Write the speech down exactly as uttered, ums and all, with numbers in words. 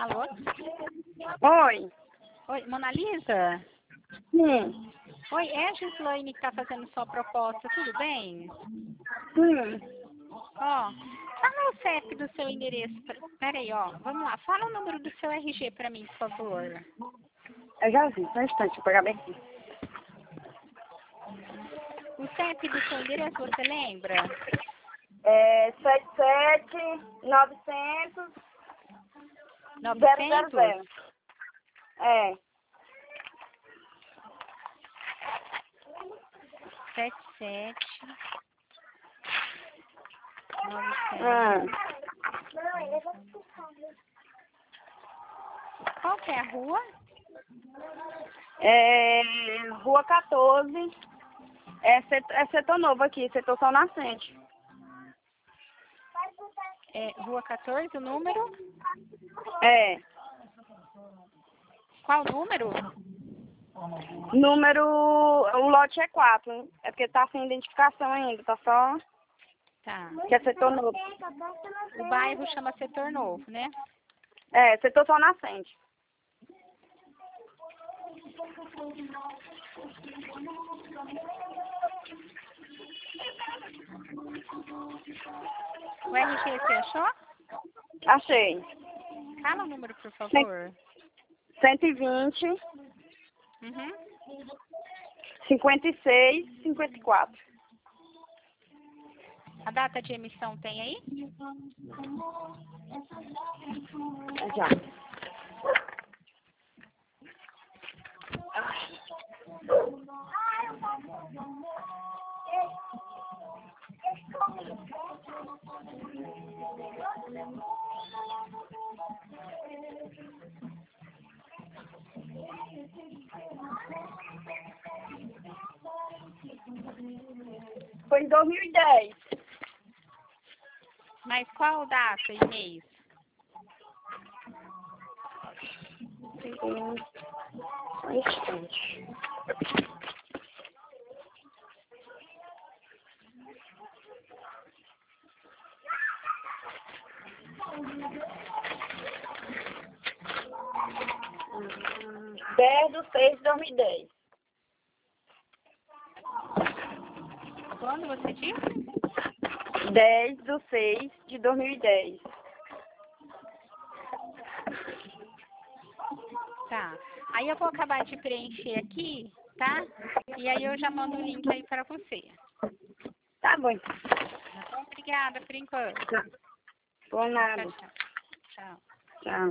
Alô? Oi. Oi, Mona Lisa? Sim. Oi, é a Gislaine que está fazendo sua proposta, tudo bem? Sim. Ó, fala o C E P do seu endereço. Pera aí, ó, vamos lá. Fala o número do seu R G para mim, por favor. Eu já vi, só um instante, deixa eu pegar bem aqui. O C E P do seu endereço, você lembra? É sete sete nove zero zero zero zero. novecentos? É. sete sete nove Ah. zero. Qual que é a rua? É Rua quatorze. É setor, é setor novo aqui, setor Sol Nascente. É, rua quatorze, o número? É. Qual número? Número. O lote é quatro. É porque tá sem identificação ainda, tá só. Tá. Que é setor novo. O bairro chama Setor Novo, né? É, setor Sol Nascente. O R G você achou? Achei. Fala o número, por favor. cento e vinte, Uhum. cinquenta e seis, cinquenta e quatro. A data de emissão tem aí? Já. Foi em dois mil e dez. Mas qual data e mês? Um instante. dez de seis de dois mil e dez. Quando você disse? dez de seis de dois mil e dez. Tá. Aí eu vou acabar de preencher aqui, tá? E aí eu já mando o link aí para você. Tá bom. Tá bom? Obrigada por enquanto. Por nada. Tchau, tchau. Tchau. Tchau.